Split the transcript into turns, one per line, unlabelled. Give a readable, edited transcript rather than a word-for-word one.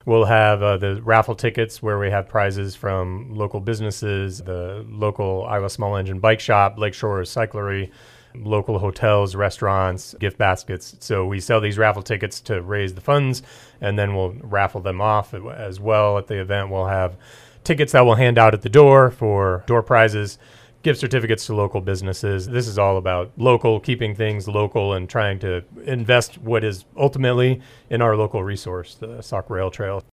We'll have the raffle tickets where we have prizes from local businesses, the local Iowa Small Engine Bike Shop, Lakeshore Cyclery, local hotels, restaurants, gift baskets. So we sell these raffle tickets to raise the funds, and then we'll raffle them off as well. At the event, we'll have tickets that we'll hand out at the door for door prizes, gift certificates to local businesses. This is all about local, keeping things local and trying to invest what is ultimately in our local resource, the Sauk Rail Trail.